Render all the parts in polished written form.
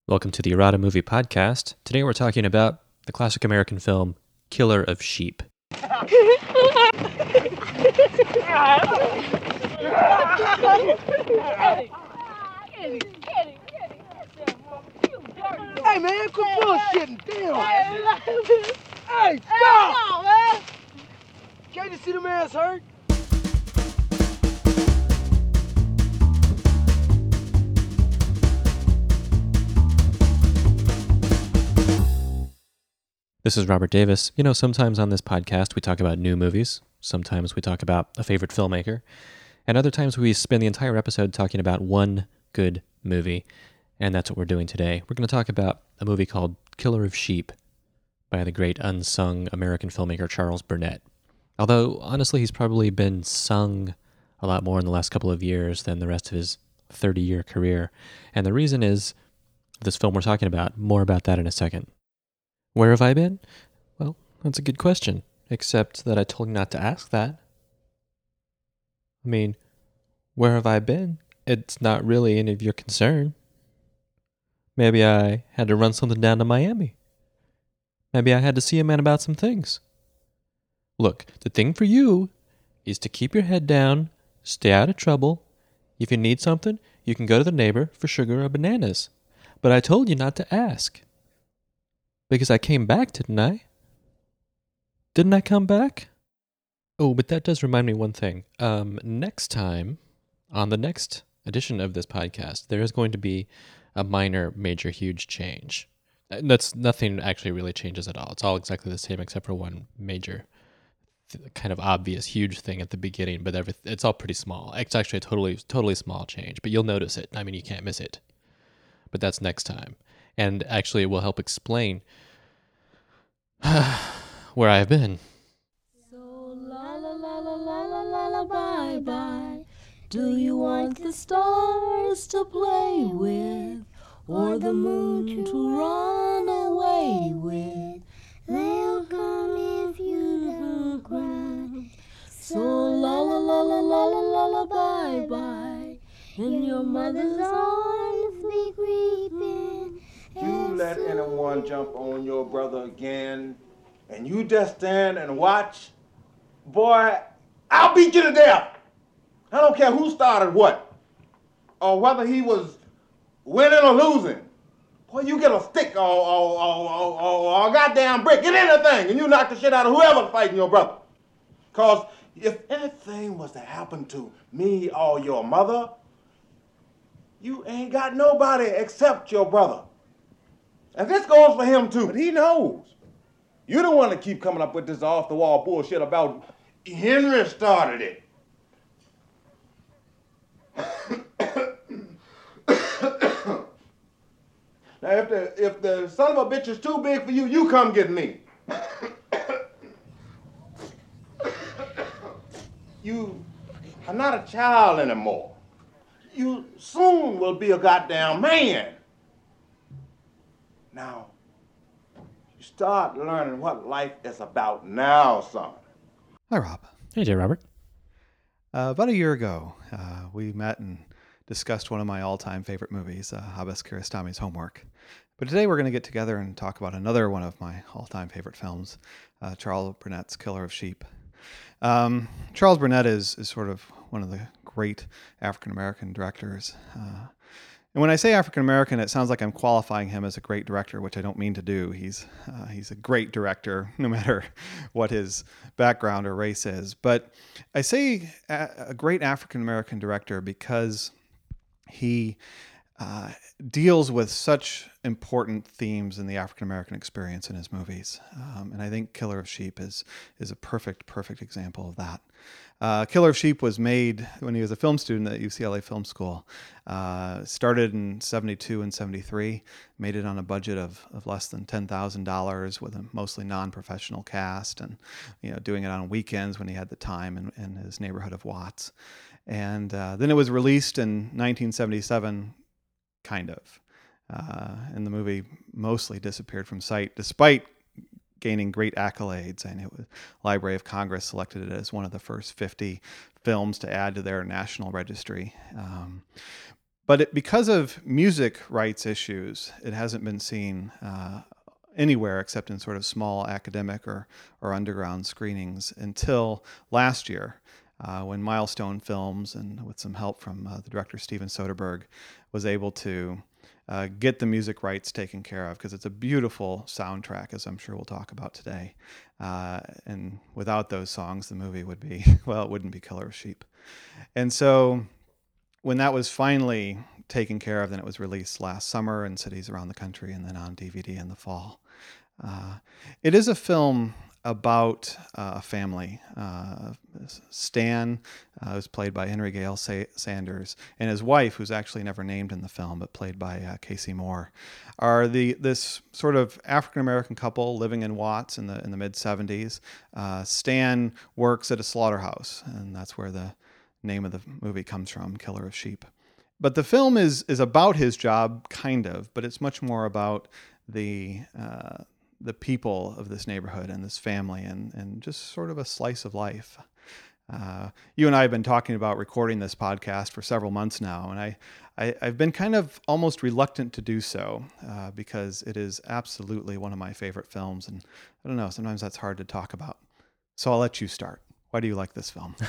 Welcome to the Errata Movie Podcast. Today we're talking about the classic American film Killer of Sheep. Hey man, quit bullshitting, damn! Hey, stop! Man. Can't you see the man's hurt? This is Robert Davis. You know, sometimes on this podcast we talk about new movies, sometimes we talk about a favorite filmmaker, and other times we spend the entire episode talking about one good movie, and that's what we're doing today. We're going to talk about a movie called Killer of Sheep by the great unsung American filmmaker Charles Burnett. Although, honestly, he's probably been sung a lot more in the last couple of years than the rest of his 30-year career, and the reason is this film we're talking about. More about that in a second. Where have I been? Well, that's a good question, except that I told you not to ask that. I mean, where have I been? It's not really any of your concern. Maybe I had to run something down to Miami. Maybe I had to see a man about some things. Look, the thing for you is to keep your head down, stay out of trouble. If you need something, you can go to the neighbor for sugar or bananas. But I told you not to ask. Because I came back, didn't I? Didn't I come back? Oh, but that does remind me one thing. Next time, on the next edition of this podcast, there is going to be a minor, major, huge change. That's nothing actually really changes at all. It's all exactly the same except for one major, kind of obvious, huge thing at the beginning, but it's all pretty small. It's actually a totally small change, but you'll notice it. I mean, you can't miss it. But that's next time. And actually, it will help explain where I've been. So la la la la la la la la bye bye. Do you want the stars to play with, or the moon to run away with? They'll come if you don't cry. So la la la la la la la la bye bye. In your mother's arms be creeping. You let anyone jump on your brother again, and you just stand and watch, boy, I'll beat you to death. I don't care who started what, or whether he was winning or losing. Boy, you get a stick or a goddamn brick, get anything, and you knock the shit out of whoever's fighting your brother. Because if anything was to happen to me or your mother, you ain't got nobody except your brother. And this goes for him too, but he knows. You don't want to keep coming up with this off-the-wall bullshit about Henry started it. Now, if the son of a bitch is too big for you, you come get me. You are not a child anymore. You soon will be a goddamn man. Now, you start learning what life is about now, son. Hi, Rob. Hey, J. Robert. About a year ago, we met and discussed one of my all-time favorite movies, Abbas Kiarostami's Homework. But today we're going to get together and talk about another one of my all-time favorite films, Charles Burnett's Killer of Sheep. Charles Burnett is sort of one of the great African-American directors. And when I say African-American, it sounds like I'm qualifying him as a great director, which I don't mean to do. He's a great director, no matter what his background or race is. But I say a great African-American director because he deals with such important themes in the African-American experience in his movies. And I think Killer of Sheep is a perfect example of that. Killer of Sheep was made when he was a film student at UCLA Film School. Started in 72 and 73, made it on a budget of less than $10,000 with a mostly non-professional cast, and doing it on weekends when he had the time in his neighborhood of Watts. And then it was released in 1977, kind of. And the movie mostly disappeared from sight, despite gaining great accolades. And it was Library of Congress selected it as one of the first 50 films to add to their national registry. But because of music rights issues, it hasn't been seen anywhere except in sort of small academic or underground screenings until last year, when Milestone Films, and with some help from the director Steven Soderbergh, was able to get the music rights taken care of, because it's a beautiful soundtrack, as I'm sure we'll talk about today. And without those songs, the movie would be, well, it wouldn't be Killer of Sheep. And so when that was finally taken care of, then it was released last summer in cities around the country and then on DVD in the fall. It is a film about a family. Stan, who's played by Henry Gale Sanders, and his wife, who's actually never named in the film, but played by Casey Moore, are this sort of African-American couple living in Watts in the mid-'70s. Stan works at a slaughterhouse, and that's where the name of the movie comes from, Killer of Sheep. But the film is about his job, kind of, but it's much more about the people of this neighborhood and this family, and just sort of a slice of life. You and I have been talking about recording this podcast for several months now, and I've been kind of almost reluctant to do so because it is absolutely one of my favorite films, and I don't know, sometimes that's hard to talk about. So I'll let you start. Why do you like this film?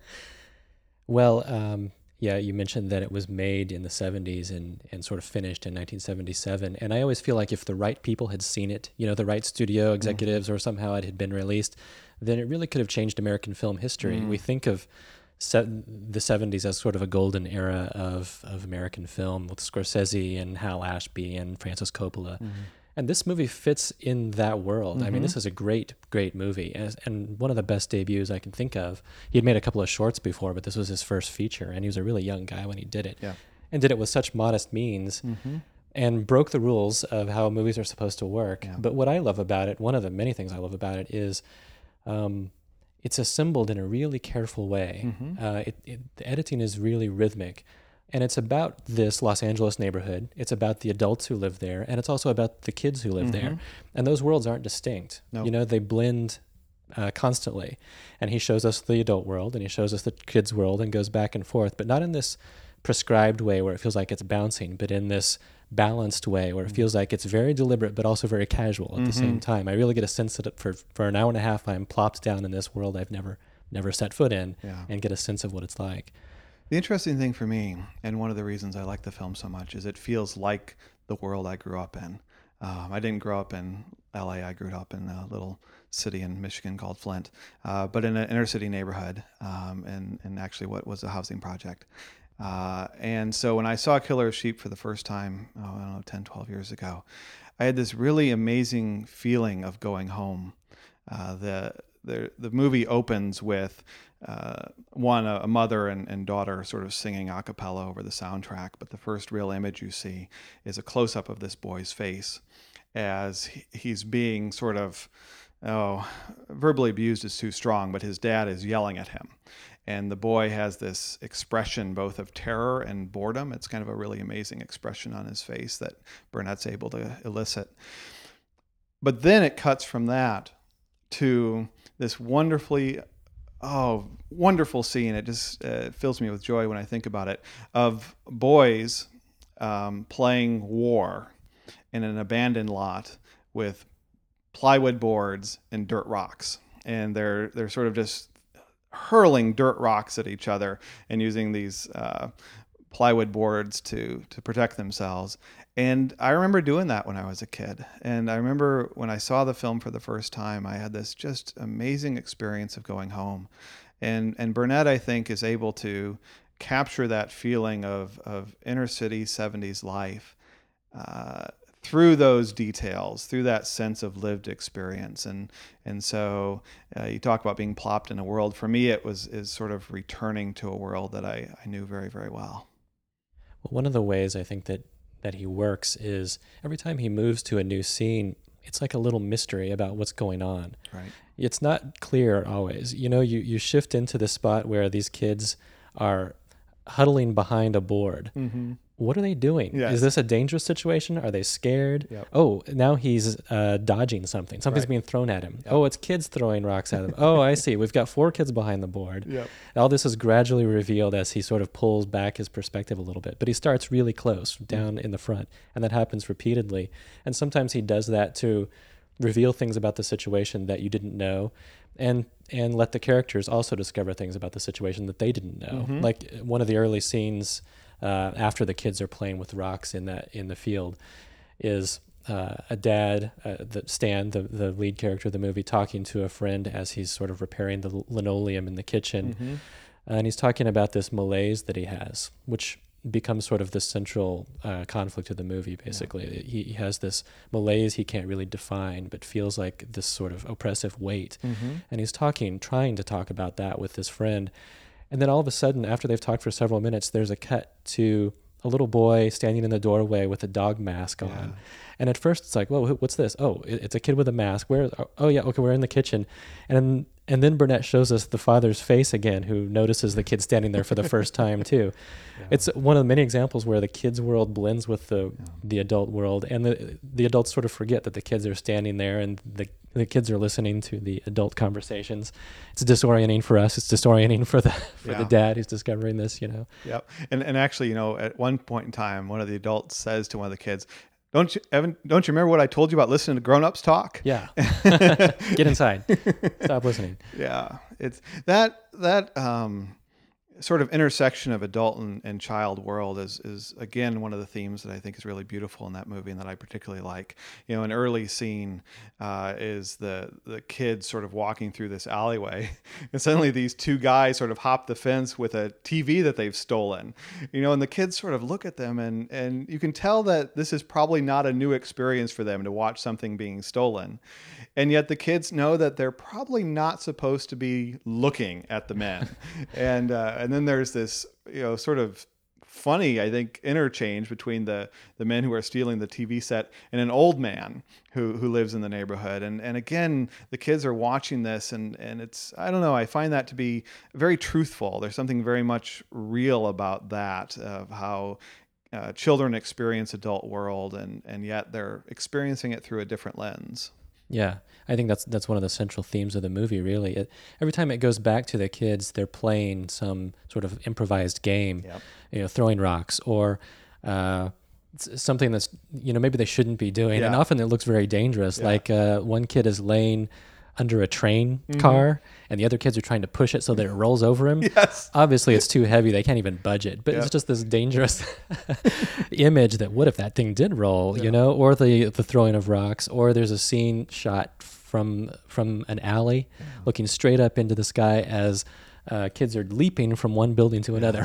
Well, yeah, you mentioned that it was made in the 70s and sort of finished in 1977. And I always feel like if the right people had seen it, the right studio executives, or somehow it had been released, then it really could have changed American film history. We think of the 70s as sort of a golden era of American film, with Scorsese and Hal Ashby and Francis Coppola. And this movie fits in that world. I mean, this is a great, great movie, and one of the best debuts I can think of. He had made a couple of shorts before, but this was his first feature, and he was a really young guy when he did it. Yeah. And did it with such modest means, and broke the rules of how movies are supposed to work. Yeah. But what I love about it, one of the many things I love about it, is it's assembled in a really careful way. The editing is really rhythmic. And it's about this Los Angeles neighborhood. It's about the adults who live there, and it's also about the kids who live there. And those worlds aren't distinct. No. They blend constantly. And he shows us the adult world, and he shows us the kids' world, and goes back and forth, but not in this prescribed way where it feels like it's bouncing, but in this balanced way where it feels like it's very deliberate, but also very casual at the same time. I really get a sense that for an hour and a half, I'm plopped down in this world I've never set foot in, and get a sense of what it's like. The interesting thing for me, and one of the reasons I like the film so much, is it feels like the world I grew up in. I didn't grow up in LA. I grew up in a little city in Michigan called Flint, but in an inner city neighborhood, and actually what was a housing project. And so when I saw Killer of Sheep for the first time, 10, 12 years ago, I had this really amazing feeling of going home. The movie opens with a mother and daughter sort of singing a cappella over the soundtrack, but the first real image you see is a close-up of this boy's face as he's being sort of, verbally abused is too strong, but his dad is yelling at him. And the boy has this expression both of terror and boredom. It's kind of a really amazing expression on his face that Burnett's able to elicit. But then it cuts from that to this wonderful scene. It just fills me with joy when I think about it, of boys playing war in an abandoned lot with plywood boards and dirt rocks. And they're sort of just hurling dirt rocks at each other and using these plywood boards to protect themselves. And I remember doing that when I was a kid. And I remember when I saw the film for the first time, I had this just amazing experience of going home. And Burnett, I think, is able to capture that feeling of inner city 70s life through those details, through that sense of lived experience. And so you talk about being plopped in a world. For me, is sort of returning to a world that I knew very, very well. Well, one of the ways I think that he works is every time he moves to a new scene, it's like a little mystery about what's going on. Right. It's not clear always. You shift into the spot where these kids are huddling behind a board. what are they doing? Yes. Is this a dangerous situation? Are they scared? Yep. Oh, now he's dodging something. Something's Right. being thrown at him. Oh, it's kids throwing rocks at him. Oh, I see. We've got 4 kids behind the board. Yep. All this is gradually revealed as he sort of pulls back his perspective a little bit. But he starts really close down in the front, and that happens repeatedly. And sometimes he does that to reveal things about the situation that you didn't know, and let the characters also discover things about the situation that they didn't know. Like one of the early scenes after the kids are playing with rocks in the field is a dad, Stan, the lead character of the movie, talking to a friend as he's sort of repairing the linoleum in the kitchen. And he's talking about this malaise that he has, which becomes sort of the central conflict of the movie, basically. He has this malaise he can't really define, but feels like this sort of oppressive weight. And he's trying to talk about that with his friend. And then all of a sudden, after they've talked for several minutes, there's a cut to a little boy standing in the doorway with a dog mask on. And at first it's like, whoa, what's this? Oh, it's a kid with a mask. Oh yeah, okay, we're in the kitchen. And then Burnett shows us the father's face again, who notices the kid standing there for the first time too. It's one of the many examples where the kids' world blends with the adult world, and the adults sort of forget that the kids are standing there, and the kids are listening to the adult conversations. It's disorienting for us. It's disorienting for the dad who's discovering this, Yep. And actually, at one point in time, one of the adults says to one of the kids, Don't you remember what I told you about listening to grown-ups talk? Yeah. Get inside. Stop listening. Yeah. It's that sort of intersection of adult and child world is again one of the themes that I think is really beautiful in that movie and that I particularly like. An early scene is the kids sort of walking through this alleyway, and suddenly these 2 guys sort of hop the fence with a TV that they've stolen. And the kids sort of look at them, and you can tell that this is probably not a new experience for them to watch something being stolen. And yet the kids know that they're probably not supposed to be looking at the men. And then there's this, sort of funny, I think, interchange between the men who are stealing the TV set and an old man who lives in the neighborhood. And again, the kids are watching this, and it's, I don't know, I find that to be very truthful. There's something very much real about that, of how children experience adult world, and yet they're experiencing it through a different lens. Yeah, I think that's one of the central themes of the movie, really. Every time it goes back to the kids, they're playing some sort of improvised game, throwing rocks, or something that's, maybe they shouldn't be doing. And often it looks very dangerous. Like one kid is laying under a train car, and the other kids are trying to push it so that it rolls over him. Yes. Obviously, it's too heavy. They can't even budge it. But it's just this dangerous image that what if that thing did roll, or the throwing of rocks, or there's a scene shot from an alley looking straight up into the sky as kids are leaping from one building to another.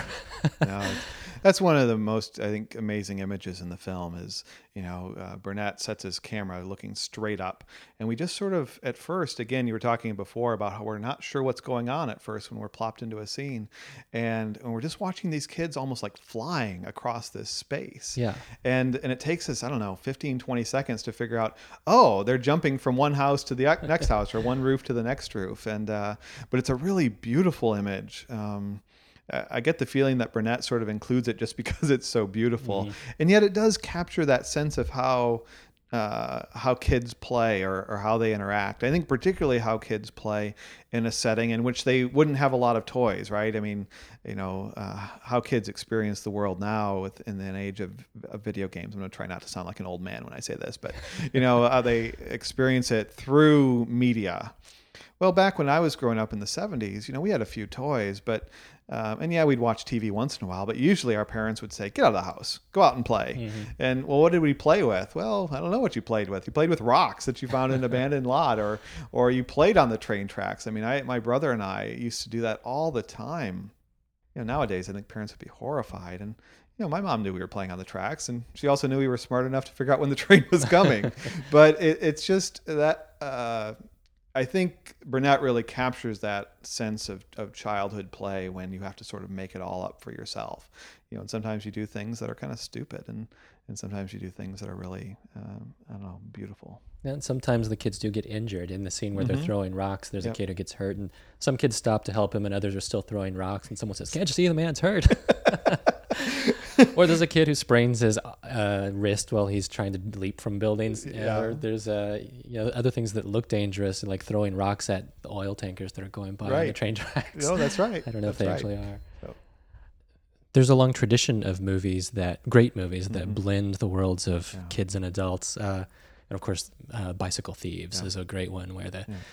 That's one of the most, I think, amazing images in the film is, Burnett sets his camera looking straight up. And we just sort of, at first, again, you were talking before about how we're not sure what's going on at first when we're plopped into a scene. And we're just watching these kids almost like flying across this space. Yeah. And it takes us, 15, 20 seconds to figure out, oh, they're jumping from one house to the next house or one roof to the next roof. And but it's a really beautiful image. I get the feeling that Burnett sort of includes it just because it's so beautiful, and yet it does capture that sense of how kids play or how they interact. I think particularly how kids play in a setting in which they wouldn't have a lot of toys, right? I mean, how kids experience the world now in an age of video games. I'm going to try not to sound like an old man when I say this, but how they experience it through media. Well, back when I was growing up in the 70s, we had a few toys, but we'd watch TV once in a while, but usually our parents would say, get out of the house, go out and play. And, well, what did we play with? Well, I don't know what you played with. You played with rocks that you found in an abandoned lot, or you played on the train tracks. I mean, my brother and I used to do that all the time. Nowadays, I think parents would be horrified. And, my mom knew we were playing on the tracks, and she also knew we were smart enough to figure out when the train was coming. But it's just that... I think Burnett really captures that sense of childhood play when you have to sort of make it all up for yourself. And sometimes you do things that are kind of stupid, and sometimes you do things that are really, beautiful. And sometimes the kids do get injured in the scene where they're throwing rocks. There's a kid who gets hurt, and some kids stop to help him, and others are still throwing rocks, and someone says, can't you see the man's hurt? Or there's a kid who sprains his wrist while he's trying to leap from buildings. Yeah. Or there's other things that look dangerous, like throwing rocks at the oil tankers that are going by on the Right. train tracks. No, that's right. I don't know if That's they right. actually are. So- There's a long tradition of great movies that Mhm. blend the worlds of Yeah. kids and adults. And of course, Bicycle Thieves Yeah. is a great one where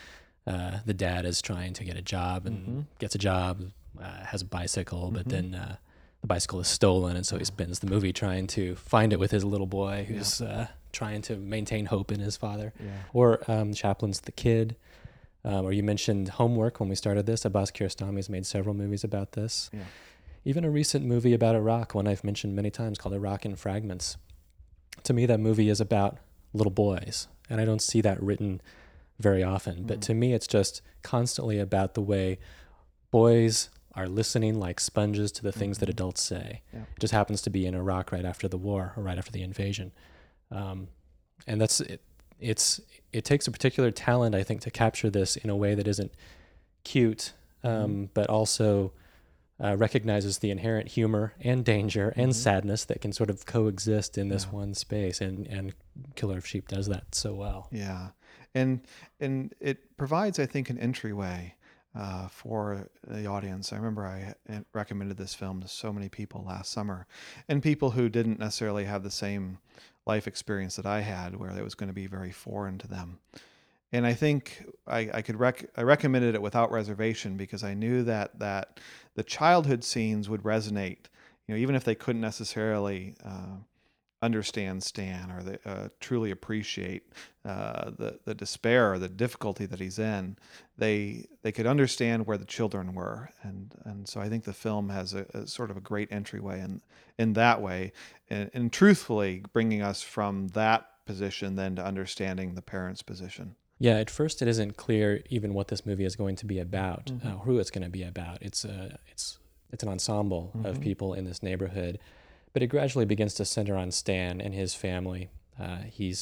the dad is trying to get a job and Mhm. gets a job, has a bicycle, but Mhm. then the bicycle is stolen, and so he spends the movie trying to find it with his little boy who's trying to maintain hope in his father. Yeah. Or Chaplin's The Kid. Or you mentioned Homework when we started this. Abbas Kiarostami has made several movies about this. Yeah. Even a recent movie about Iraq, one I've mentioned many times, called Iraq in Fragments. To me, that movie is about little boys, and I don't see that written very often. But to me, it's just constantly about the way boys are listening like sponges to the things that adults say. Yeah. It just happens to be in Iraq right after the war, or right after the invasion. And that's it. It takes a particular talent, I think, to capture this in a way that isn't cute, but also recognizes the inherent humor and danger and sadness that can sort of coexist in this one space. And Killer of Sheep does that so well. Yeah, and it provides, I think, an entryway for the audience. I remember I recommended this film to so many people last summer, and people who didn't necessarily have the same life experience that I had, where it was going to be very foreign to them. And I think I recommended it without reservation because I knew that the childhood scenes would resonate, even if they couldn't necessarily understand Stan or truly appreciate the despair or the difficulty that he's in. They could understand where the children were, and so I think the film has a sort of a great entryway in that way, and truthfully bringing us from that position then to understanding the parents' position. Yeah, at first it isn't clear even what this movie is going to be about, who it's going to be about. It's an ensemble of people in this neighborhood, but it gradually begins to center on Stan and his family. He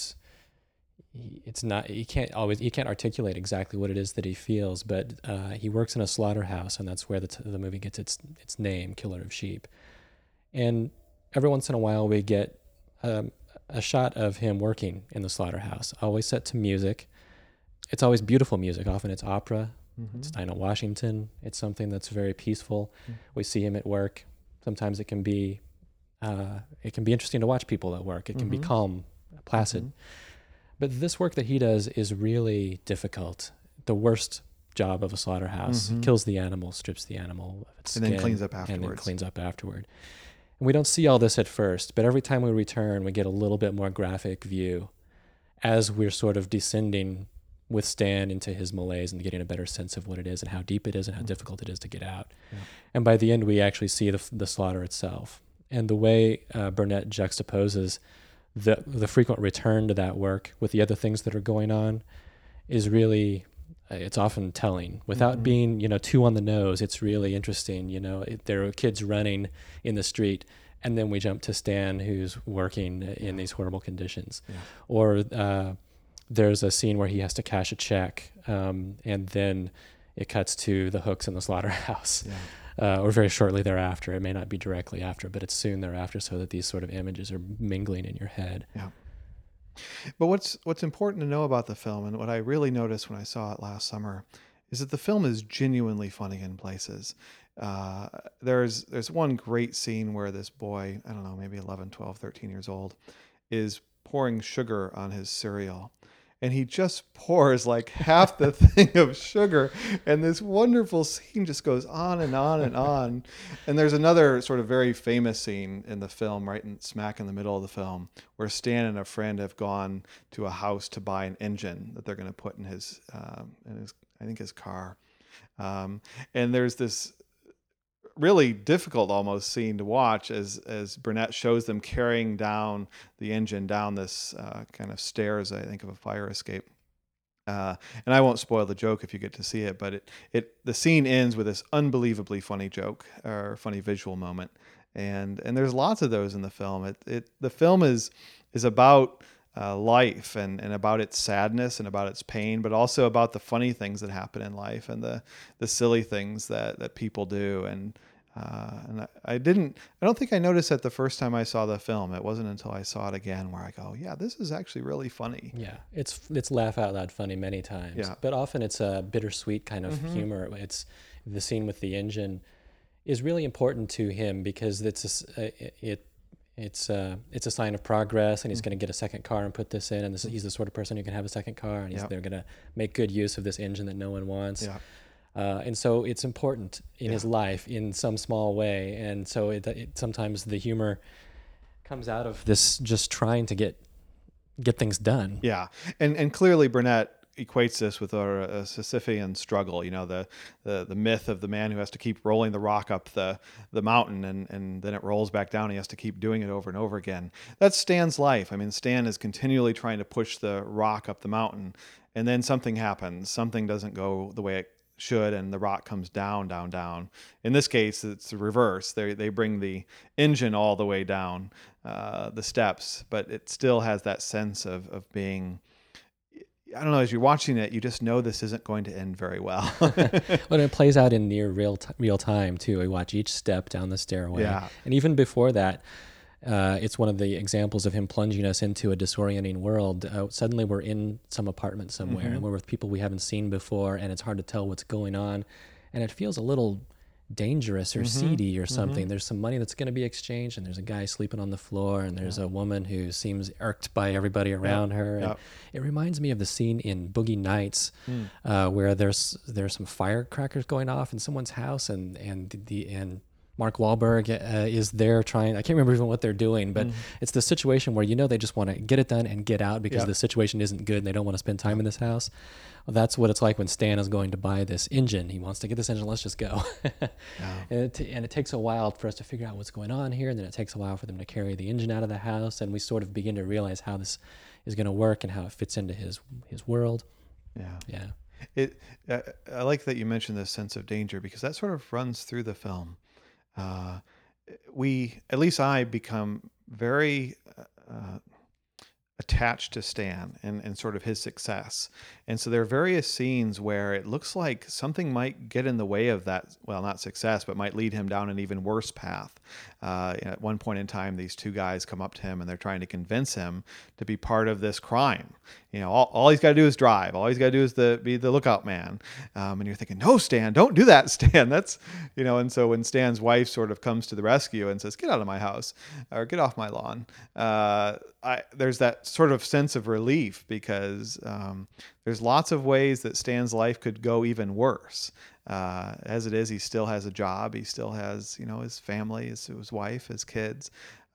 can't articulate exactly what it is that he feels, but he works in a slaughterhouse, and that's where the movie gets its name, Killer of Sheep. And every once in a while we get a shot of him working in the slaughterhouse, always set to music. It's always beautiful music. Often it's opera. It's Dinah Washington. It's something that's very peaceful. We see him at work. Sometimes it can be interesting to watch people at work. It can be calm, placid. But this work that he does is really difficult. The worst job of a slaughterhouse. He kills the animal, strips the animal of its And skin, then cleans up And then afterwards. cleans up afterward. And we don't see all this at first, but every time we return, we get a little bit more graphic view as we're sort of descending with Stan into his malaise and getting a better sense of what it is and how deep it is and how difficult it is to get out. And by the end, we actually see the slaughter itself. And the way Burnett juxtaposes the frequent return to that work with the other things that are going on is really, it's often telling. Without being, too on the nose, it's really interesting. There are kids running in the street, and then we jump to Stan, who's working in these horrible conditions. Or there's a scene where he has to cash a check, and then it cuts to the hooks in the slaughterhouse. Or very shortly thereafter. It may not be directly after, but it's soon thereafter, so that these sort of images are mingling in your head. Yeah. But what's important to know about the film, and what I really noticed when I saw it last summer, is that the film is genuinely funny in places. There's one great scene where this boy, I don't know, maybe 11, 12, 13 years old, is pouring sugar on his cereal. And he just pours like half the thing of sugar. And this wonderful scene just goes on and on and on. And there's another sort of very famous scene in the film, right smack in the middle of the film, where Stan and a friend have gone to a house to buy an engine that they're going to put in his car. And there's this really difficult almost scene to watch as Burnett shows them carrying down the engine down this kind of stairs, I think, of a fire escape. And I won't spoil the joke if you get to see it, but the scene ends with this unbelievably funny joke or funny visual moment. And there's lots of those in the film. The film is about life and about its sadness and about its pain, but also about the funny things that happen in life and the silly things that people do. And And I don't think I noticed that the first time I saw the film. It wasn't until I saw it again where I go, yeah, this is actually really funny. Yeah, it's laugh out loud funny many times. Yeah. But often it's a bittersweet kind of humor. It's the scene with the engine is really important to him because it's a sign of progress, and he's going to get a second car and put this in, and he's the sort of person who can have a second car, and they're going to make good use of this engine that no one wants. Yeah. And so it's important in his life in some small way. And so it sometimes the humor comes out of this just trying to get things done. Yeah. And clearly Burnett equates this with a Sisyphean struggle, the myth of the man who has to keep rolling the rock up the mountain and then it rolls back down. And he has to keep doing it over and over again. That's Stan's life. I mean, Stan is continually trying to push the rock up the mountain, and then something happens. Something doesn't go the way it should, and the rock comes down, down, down. In this case, it's the reverse. They bring the engine all the way down the steps, but it still has that sense of being, I don't know, as you're watching it, you just know this isn't going to end very well. Well, it plays out in near real time too. We watch each step down the stairway. Yeah. And even before that, it's one of the examples of him plunging us into a disorienting world. Suddenly we're in some apartment somewhere and we're with people we haven't seen before, and it's hard to tell what's going on. And it feels a little dangerous or seedy or something. There's some money that's going to be exchanged, and there's a guy sleeping on the floor, and there's a woman who seems irked by everybody around her. And it reminds me of the scene in Boogie Nights where there's some firecrackers going off in someone's house, and Mark Wahlberg is there trying. I can't remember even what they're doing, but it's the situation where they just want to get it done and get out because the situation isn't good and they don't want to spend time in this house. Well, that's what it's like when Stan is going to buy this engine. He wants to get this engine. Let's just go. And it takes a while for us to figure out what's going on here, and then it takes a while for them to carry the engine out of the house, and we sort of begin to realize how this is going to work and how it fits into his world. Yeah. I like that you mentioned this sense of danger because that sort of runs through the film. At least I become very attached to Stan and sort of his success. And so there are various scenes where it looks like something might get in the way of that, well, not success, but might lead him down an even worse path. At one point in time, these two guys come up to him and they're trying to convince him to be part of this crime. All he's got to do is drive. All he's got to do is be the lookout man. And you're thinking, no, Stan, don't do that, Stan. That's, and so when Stan's wife sort of comes to the rescue and says, get out of my house or get off my lawn, there's that sort of sense of relief because there's lots of ways that Stan's life could go even worse. As it is, he still has a job. He still has, his family, his wife, his kids.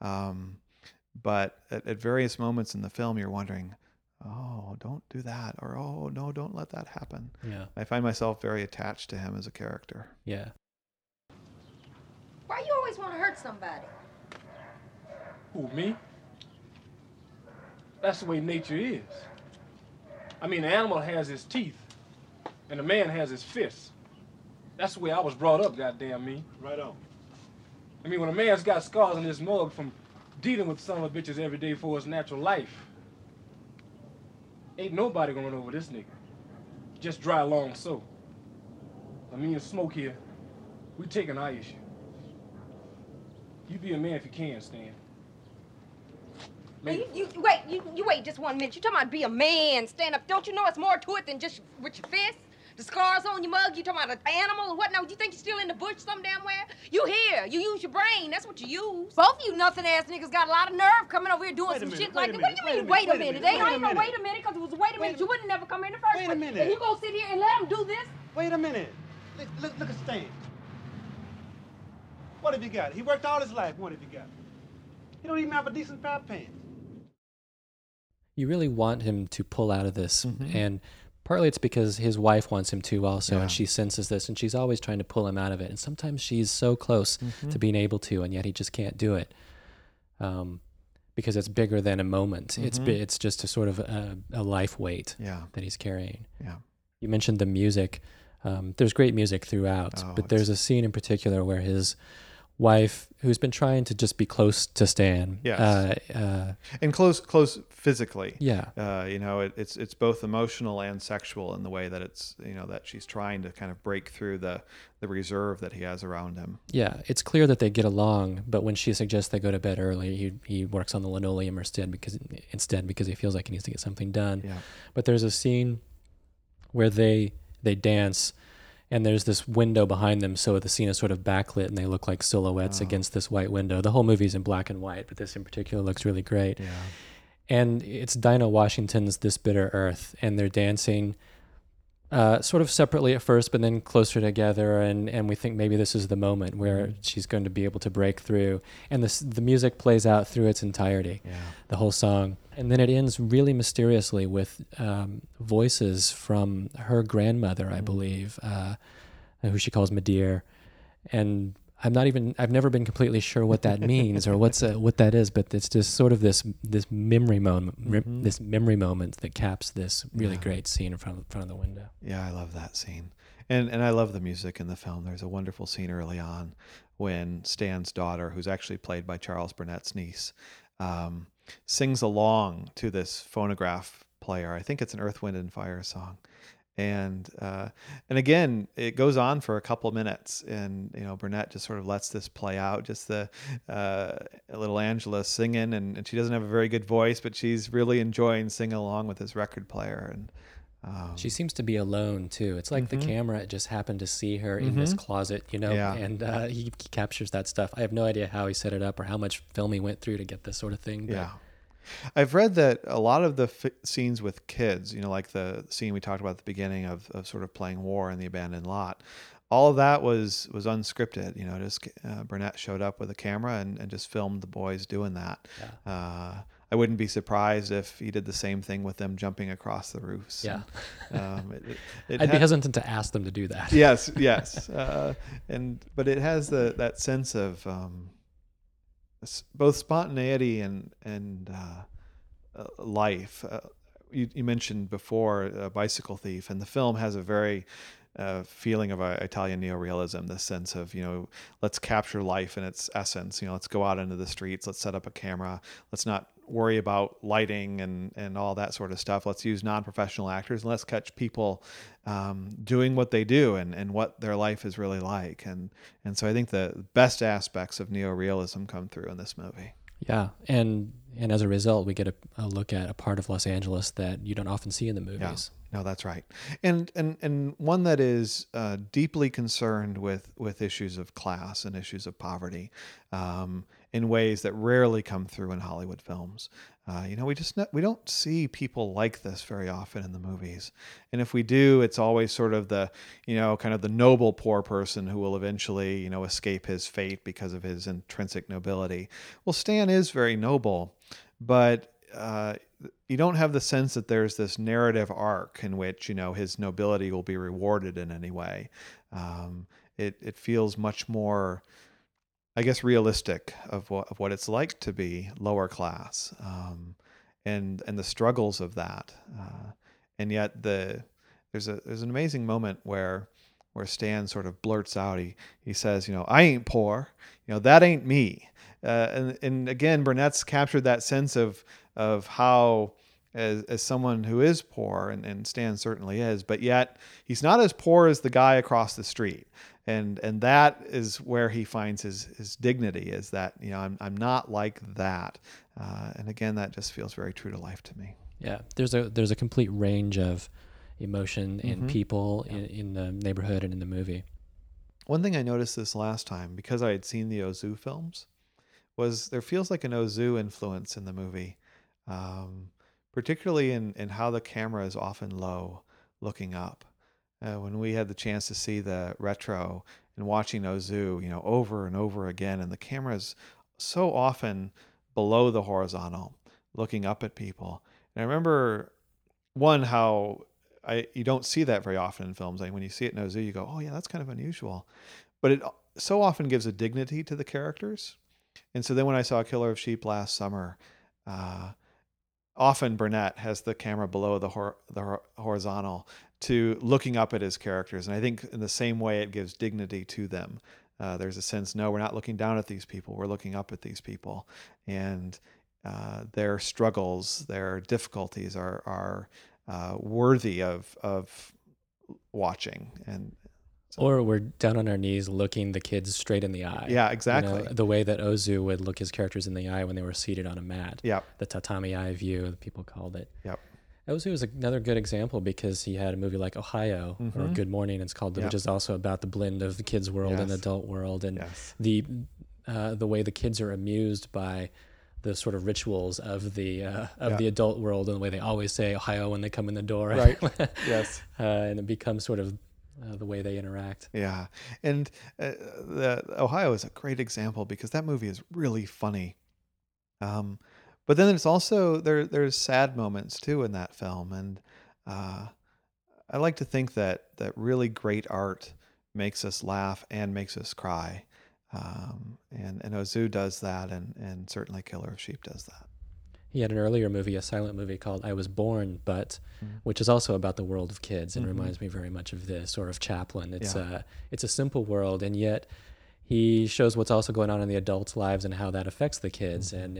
But at various moments in the film, you're wondering, oh, don't do that. Or, oh, no, don't let that happen. Yeah. I find myself very attached to him as a character. Yeah. Why you always want to hurt somebody? Who, me? That's the way nature is. I mean, the animal has his teeth, and the man has his fists. That's the way I was brought up, goddamn me. Right on. I mean, when a man's got scars on his mug from dealing with son of bitches every day for his natural life, ain't nobody gonna run over this nigga. Just dry along so. Me and Smoke here, we taking our issue. You be a man if you can, Stan. You wait just 1 minute. You talking about be a man, stand up. Don't you know it's more to it than just with your fists? The scars on your mug, you talking about an animal or what? No, you think you're still in the bush some damn where? You here, you use your brain, that's what you use. Both of you nothing-ass niggas got a lot of nerve coming over here doing some shit like that. What do you mean, wait a minute? They ain't no wait a minute, because if it was wait a minute, you wouldn't never come in the first place. Wait a minute. And you gonna sit here and let them do this? Wait a minute. Look at Stan. What have you got? He worked all his life. What have you got? He don't even have a decent pair of pants. You really want him to pull out of this, and partly it's because his wife wants him to also, and she senses this, and she's always trying to pull him out of it. And sometimes she's so close to being able to, and yet he just can't do it because it's bigger than a moment. It's just a sort of a life weight that he's carrying. Yeah. You mentioned the music. There's great music throughout, but there's a scene in particular where his wife who's been trying to just be close to Stan. Yes. And close physically. Yeah. It's both emotional and sexual in the way that it's, that she's trying to kind of break through the reserve that he has around him. Yeah, it's clear that they get along, but when she suggests they go to bed early, he works on the linoleum instead because he feels like he needs to get something done. Yeah. But there's a scene where they dance, and there's this window behind them, so the scene is sort of backlit, and they look like silhouettes against this white window. The whole movie's in black and white, but this in particular looks really great. Yeah. And it's Dinah Washington's This Bitter Earth, and they're dancing sort of separately at first, but then closer together, and we think maybe this is the moment where she's going to be able to break through. And the music plays out through its entirety, the whole song. And then it ends really mysteriously with voices from her grandmother, I believe, who she calls Madeir. And I've never been completely sure what that means or what that is, but it's just sort of this memory moment, this memory moment that caps this really great scene in front of the window. Yeah, I love that scene. And I love the music in the film. There's a wonderful scene early on when Stan's daughter, who's actually played by Charles Burnett's niece, sings along to this phonograph player. I think it's an Earth, Wind, and Fire song. And again, it goes on for a couple minutes, and Burnett just sort of lets this play out. Just the little Angela singing, and she doesn't have a very good voice, but she's really enjoying singing along with this record player. And she seems to be alone too. It's like the camera just happened to see her in this closet, and he captures that stuff. I have no idea how he set it up or how much film he went through to get this sort of thing. But yeah. I've read that a lot of the scenes with kids, like the scene we talked about at the beginning of sort of playing war in the abandoned lot, all of that was unscripted. Just Burnett showed up with a camera and just filmed the boys doing that. Yeah. I wouldn't be surprised if he did the same thing with them jumping across the roofs. Yeah. I'd be hesitant to ask them to do that. Yes. But it has that sense of both spontaneity and life. You mentioned before Bicycle Thief, and the film has a very feeling of Italian neorealism, this sense of, let's capture life in its essence. Let's go out into the streets, let's set up a camera, let's not worry about lighting and all that sort of stuff. Let's use non-professional actors, and let's catch people doing what they do and what their life is really like. And so I think the best aspects of neorealism come through in this movie. Yeah, and as a result, we get a look at a part of Los Angeles that you don't often see in the movies. No, that's right. And one that is deeply concerned with issues of class and issues of poverty in ways that rarely come through in Hollywood films. We don't see people like this very often in the movies. And if we do, it's always sort of the, kind of the noble poor person who will eventually, escape his fate because of his intrinsic nobility. Well, Stan is very noble, but you don't have the sense that there's this narrative arc in which, his nobility will be rewarded in any way. It feels much more, I guess, realistic of what it's like to be lower class, and the struggles of that. And yet there's an amazing moment where Stan sort of blurts out, he says, I ain't poor, that ain't me. And again, Burnett's captured that sense of how, as someone who is poor, and Stan certainly is, but yet he's not as poor as the guy across the street. And that is where he finds his dignity, is that, I'm not like that. And again, that just feels very true to life to me. Yeah, there's a complete range of emotion in people in the neighborhood and in the movie. One thing I noticed this last time, because I had seen the Ozu films, was there feels like an Ozu influence in the movie, particularly in how the camera is often low, looking up. When we had the chance to see the retro and watching Ozu, over and over again, and the camera is so often below the horizontal, looking up at people. And I remember, how you don't see that very often in films. When you see it in Ozu, you go, oh yeah, that's kind of unusual. But it so often gives a dignity to the characters. And so then when I saw Killer of Sheep last summer, often Burnett has the camera below the horizontal to looking up at his characters. And I think in the same way it gives dignity to them. there's a sense, no, we're not looking down at these people. We're looking up at these people, and their struggles, their difficulties are worthy of watching. And or we're down on our knees looking the kids straight in the eye. Yeah, exactly. The way that Ozu would look his characters in the eye when they were seated on a mat. Yep. The tatami eye view, people called it. Yep. Ozu is another good example because he had a movie like Ohio or Good Morning, it's called, which is also about the blend of the kids' world and the adult world, and the way the kids are amused by the sort of rituals of the adult world, and the way they always say Ohio when they come in the door. Right. Yes. And it becomes sort of the way they interact. Yeah. And Ohio is a great example because that movie is really funny. But then it's also, there's sad moments too in that film. And I like to think that really great art makes us laugh and makes us cry. And Ozu does that, and certainly Killer of Sheep does that. He had an earlier movie, a silent movie called I Was Born, which is also about the world of kids and reminds me very much of this, or of Chaplin. It's a simple world, and yet he shows what's also going on in the adults' lives and how that affects the kids. And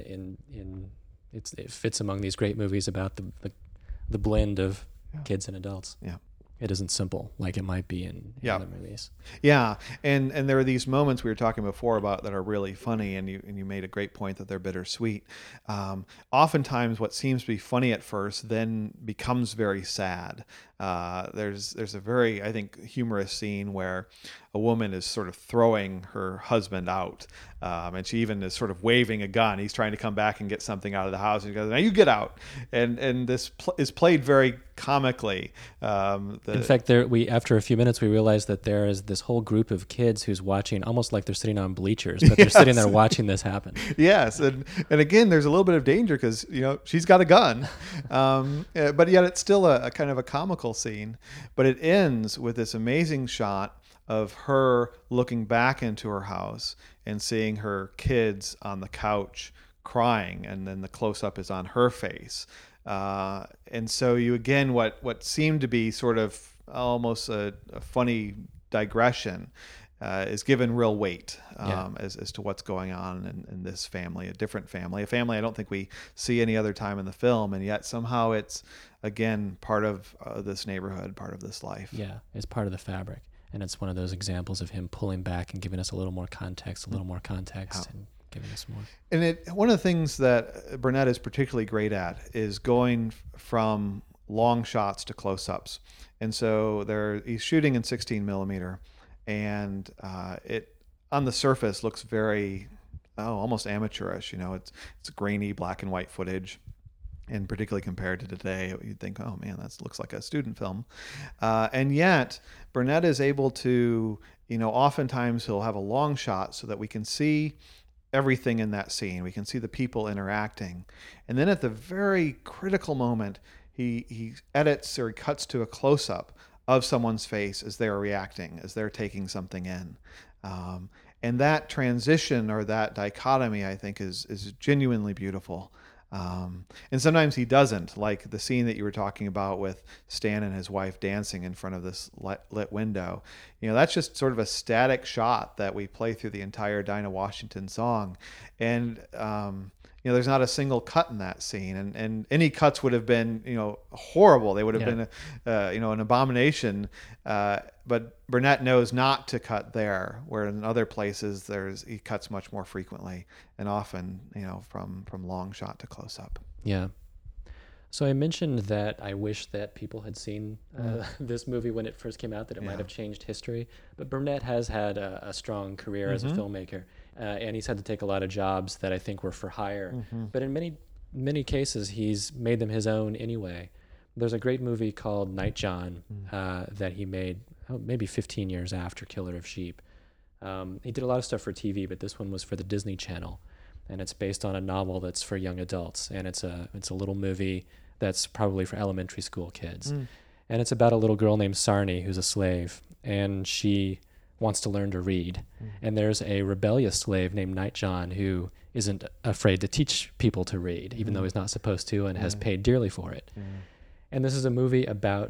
it fits among these great movies about the blend of kids and adults. Yeah. It isn't simple like it might be in other movies. Yeah, and there are these moments we were talking before about that are really funny, and you made a great point that they're bittersweet. Oftentimes, what seems to be funny at first then becomes very sad. There's a very, I think, humorous scene where a woman is sort of throwing her husband out, and she even is sort of waving a gun. He's trying to come back and get something out of the house, and he goes, "Now you get out." And this is played very comically. In fact, after a few minutes, we realized that there is this whole group of kids who's watching, almost like they're sitting on bleachers, but they're sitting there watching this happen. Yes, and again, there's a little bit of danger because she's got a gun, but yet it's still a kind of a comical scene. But it ends with this amazing shot of her looking back into her house and seeing her kids on the couch crying, and then the close-up is on her face. And so you, again, what seemed to be sort of almost a funny digression is given real weight as to what's going on in this family, a different family, a family I don't think we see any other time in the film, and yet somehow it's, again, part of this neighborhood, part of this life. Yeah, it's part of the fabric. And it's one of those examples of him pulling back and giving us a little more context, and giving us more. And one of the things that Burnett is particularly great at is going from long shots to close-ups. And so he's shooting in 16 millimeter, and it on the surface looks very almost amateurish. It's grainy black and white footage. And particularly compared to today, you'd think, oh man, that looks like a student film. And yet, Burnett is able to, oftentimes he'll have a long shot so that we can see everything in that scene. We can see the people interacting. And then at the very critical moment, he edits or he cuts to a close-up of someone's face as they're reacting, as they're taking something in. And that transition or that dichotomy, I think, is genuinely beautiful. And sometimes he doesn't, like the scene that you were talking about with Stan and his wife dancing in front of this lit window. That's just sort of a static shot that we play through the entire Dinah Washington song. And, there's not a single cut in that scene, and any cuts would have been, horrible. They would have been, an abomination. But Burnett knows not to cut there, where in other places he cuts much more frequently and often, from long shot to close up. Yeah. So I mentioned that I wish that people had seen this movie when it first came out, that it might have changed history. But Burnett has had a strong career as a filmmaker, and he's had to take a lot of jobs that I think were for hire. But in many cases, he's made them his own anyway. There's a great movie called Nightjohn that he made maybe 15 years after Killer of Sheep. He did a lot of stuff for TV, but this one was for the Disney Channel. And it's based on a novel that's for young adults, and it's a little movie that's probably for elementary school kids. And it's about a little girl named Sarni who's a slave, and she wants to learn to read. And there's a rebellious slave named Nightjohn who isn't afraid to teach people to read, even though he's not supposed to, and has paid dearly for it. And this is a movie about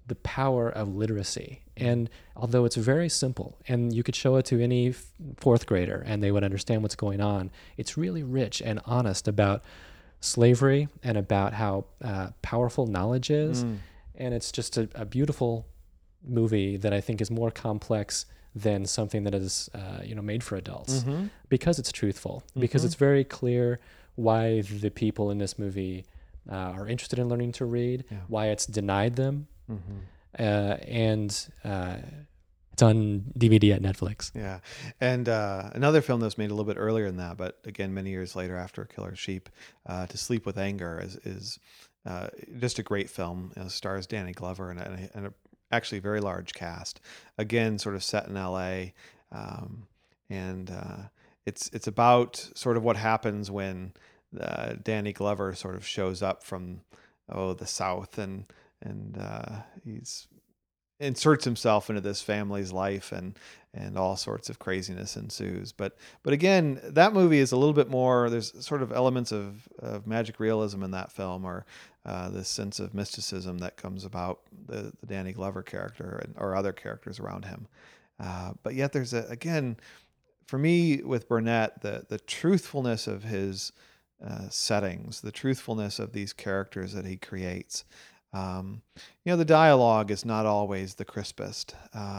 the power of literacy. And although it's very simple, and you could show it to any fourth grader and they would understand what's going on, it's really rich and honest about slavery and about how powerful knowledge is. And it's just a beautiful movie that I think is more complex than something that is made for adults, because it's truthful, because it's very clear why the people in this movie are interested in learning to read, why it's denied them, and it's on DVD at Netflix. Yeah. And another film that was made a little bit earlier than that, but again, many years later after Killer Sheep, To Sleep with Anger is just a great film. It stars Danny Glover and a actually very large cast. Again, sort of set in LA. And it's about sort of what happens when Danny Glover sort of shows up from the South and he's inserts himself into this family's life and all sorts of craziness ensues. But again, that movie is a little bit more, there's sort of elements of magic realism in that film, or this sense of mysticism that comes about the Danny Glover character or other characters around him. But yet there's again, for me with Burnett, the truthfulness of his settings, the truthfulness of these characters that he creates. The dialogue is not always the crispest.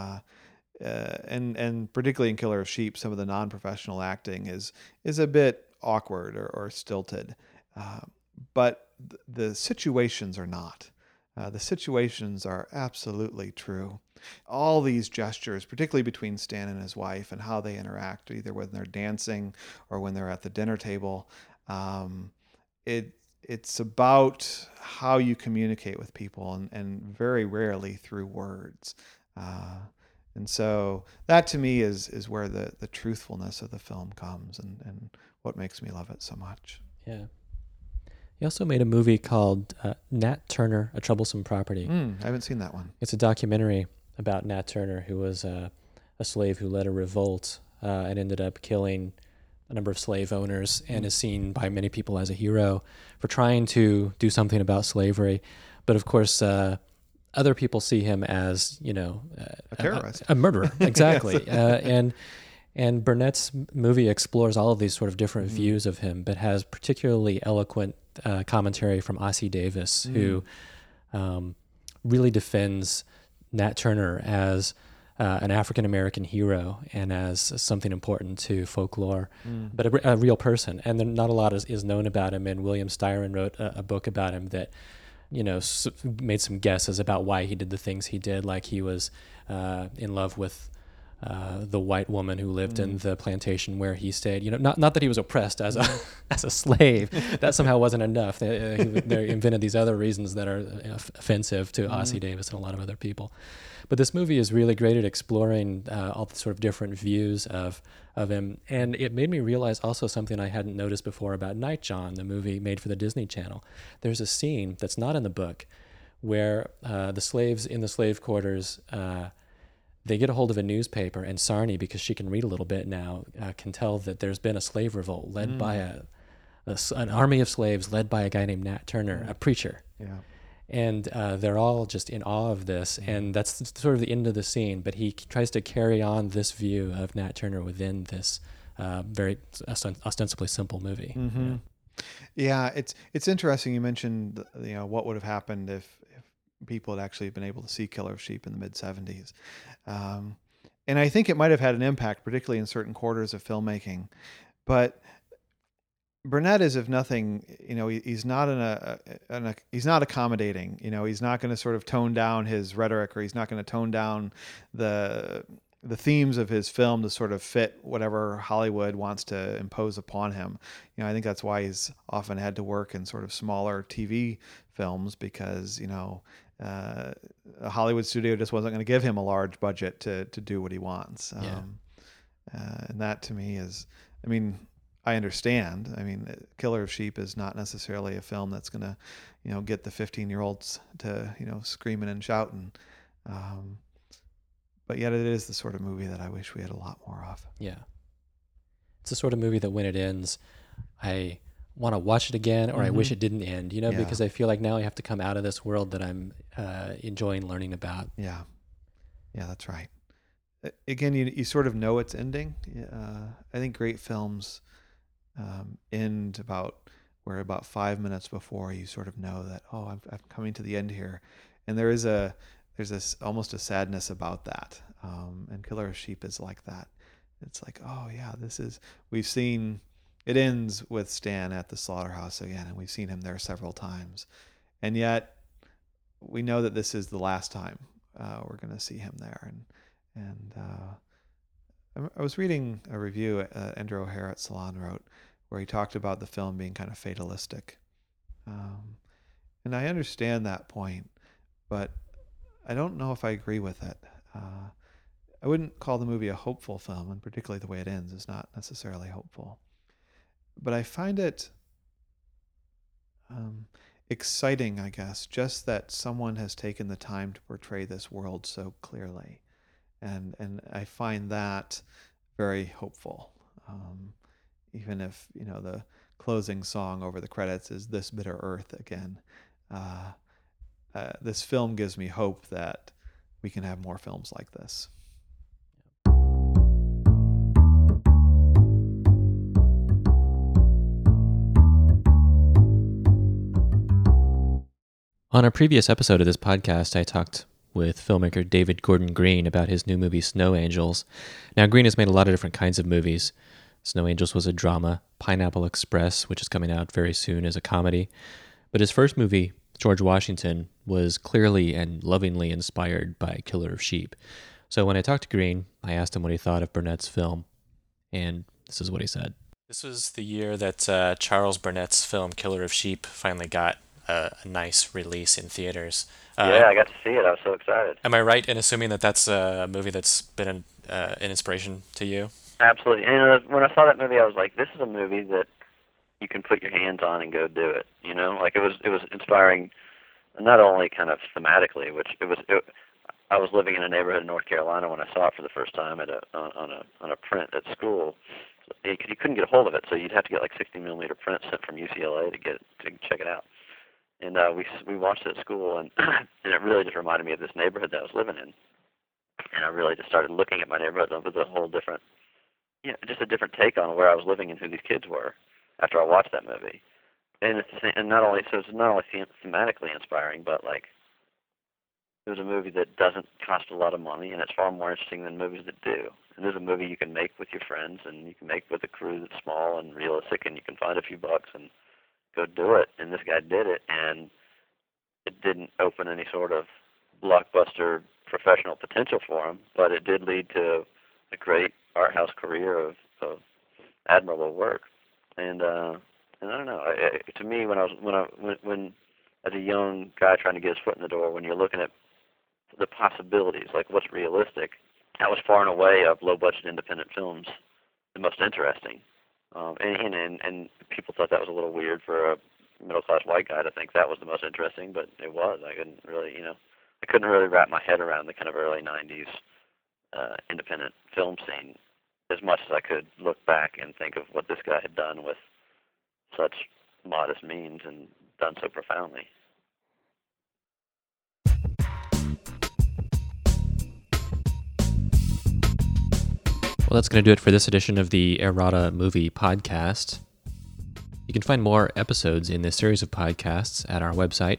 And particularly in Killer of Sheep, some of the non-professional acting is a bit awkward or stilted. But the situations are not. The situations are absolutely true. All these gestures, particularly between Stan and his wife, and how they interact, either when they're dancing or when they're at the dinner table, it's about how you communicate with people, and very rarely through words. And so that to me is where the truthfulness of the film comes, and what makes me love it so much. Yeah. He also made a movie called Nat Turner, A Troublesome Property. I haven't seen that one. It's a documentary about Nat Turner, who was a slave who led a revolt and ended up killing a number of slave owners, and is seen by many people as a hero for trying to do something about slavery. But of course, other people see him as, a terrorist, a murderer. Exactly. And Burnett's movie explores all of these sort of different views of him, but has particularly eloquent commentary from Ossie Davis, who really defends Nat Turner as an African-American hero and as something important to folklore, but a real person. And then not a lot is known about him. And William Styron wrote a book about him that, made some guesses about why he did the things he did, like he was in love with the white woman who lived in the plantation where he stayed. Not that he was oppressed as a slave. That somehow wasn't enough. They invented these other reasons that are offensive to Ossie Davis and a lot of other people. But this movie is really great at exploring all the sort of different views of him. And it made me realize also something I hadn't noticed before about Nightjaw, the movie made for the Disney Channel. There's a scene that's not in the book where the slaves in the slave quarters, they get a hold of a newspaper, and Sarnie, because she can read a little bit now, can tell that there's been a slave revolt led by an army of slaves led by a guy named Nat Turner, a preacher. Yeah. And they're all just in awe of this, and that's sort of the end of the scene. But he tries to carry on this view of Nat Turner within this very ostensibly simple movie. Mm-hmm. Yeah, it's interesting. You mentioned what would have happened if people had actually been able to see Killer of Sheep in the mid-'70s, and I think it might have had an impact, particularly in certain quarters of filmmaking. But Burnett is, if nothing, he's not he's not accommodating. He's not going to sort of tone down his rhetoric, or he's not going to tone down the themes of his film to sort of fit whatever Hollywood wants to impose upon him. I think that's why he's often had to work in sort of smaller TV films, because a Hollywood studio just wasn't going to give him a large budget to do what he wants. And that to me is, I understand. Killer of Sheep is not necessarily a film that's going to, get the 15-year-olds to, screaming and shouting. But yet it is the sort of movie that I wish we had a lot more of. Yeah. It's the sort of movie that when it ends, I want to watch it again, or I wish it didn't end, Yeah. because I feel like now I have to come out of this world that I'm enjoying learning about. Yeah. Yeah, that's right. Again, you sort of know it's ending. I think great films end about 5 minutes before you sort of know that, oh, I'm coming to the end here. And there's this almost a sadness about that. And Killer of Sheep is like that. It's like, oh yeah, we've seen, it ends with Stan at the slaughterhouse again, and we've seen him there several times. And yet we know that this is the last time we're going to see him there. And I was reading a review Andrew O'Hare at Salon wrote, where he talked about the film being kind of fatalistic. And I understand that point, but I don't know if I agree with it. I wouldn't call the movie a hopeful film, and particularly the way it ends is not necessarily hopeful. But I find it exciting, I guess, just that someone has taken the time to portray this world so clearly. And I find that very hopeful. Even if, the closing song over the credits is This Bitter Earth again. This film gives me hope that we can have more films like this. On a previous episode of this podcast, I talked with filmmaker David Gordon Green about his new movie Snow Angels. Now, Green has made a lot of different kinds of movies. Snow Angels was a drama. Pineapple Express, which is coming out very soon, is a comedy. But his first movie, George Washington, was clearly and lovingly inspired by Killer of Sheep. So when I talked to Green, I asked him what he thought of Burnett's film, and this is what he said. This was the year that Charles Burnett's film Killer of Sheep finally got a nice release in theaters. Yeah, I got to see it. I was so excited. Am I right in assuming that that's a movie that's been an inspiration to you? Absolutely. And when I saw that movie, I was like, this is a movie that you can put your hands on and go do it. Like it was inspiring, not only kind of thematically, I was living in a neighborhood in North Carolina when I saw it for the first time on a print at school. You couldn't get a hold of it, so you'd have to get like 60mm prints sent from UCLA to check it out. And we watched it at school, and it really just reminded me of this neighborhood that I was living in. And I really just started looking at my neighborhood with a whole different, just a different take on where I was living and who these kids were after I watched that movie. And it's not only thematically inspiring, but like it was a movie that doesn't cost a lot of money, and it's far more interesting than movies that do. And there's a movie you can make with your friends, and you can make with a crew that's small and realistic, and you can find a few bucks and go do it. And this guy did it, and it didn't open any sort of blockbuster professional potential for him, but it did lead to a great art house career of admirable work. And I don't know. To me, when as a young guy trying to get his foot in the door, when you're looking at the possibilities, like what's realistic, that was far and away of low-budget independent films the most interesting. And people thought that was a little weird for a middle-class white guy to think that was the most interesting, but it was. I couldn't really wrap my head around the kind of early 90s independent film scene as much as I could look back and think of what this guy had done with such modest means and done so profoundly. Well, that's going to do it for this edition of the Errata Movie Podcast. You can find more episodes in this series of podcasts at our website,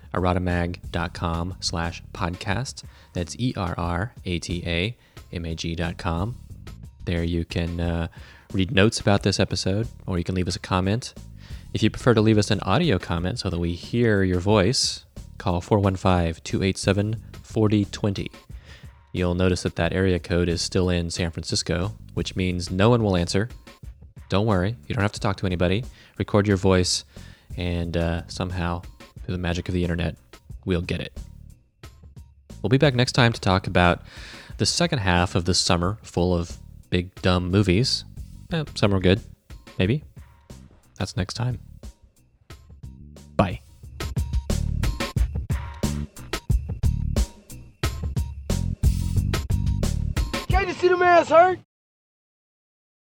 erratamag.com/podcast. That's ERRATAMAG.com. There you can read notes about this episode, or you can leave us a comment. If you prefer to leave us an audio comment so that we hear your voice, call 415-287-4020. You'll notice that area code is still in San Francisco, which means no one will answer. Don't worry, you don't have to talk to anybody. Record your voice, and somehow, through the magic of the internet, we'll get it. We'll be back next time to talk about the second half of the summer full of big, dumb movies. Some are good, maybe. That's next time. Bye. Can't you see the man's hurt?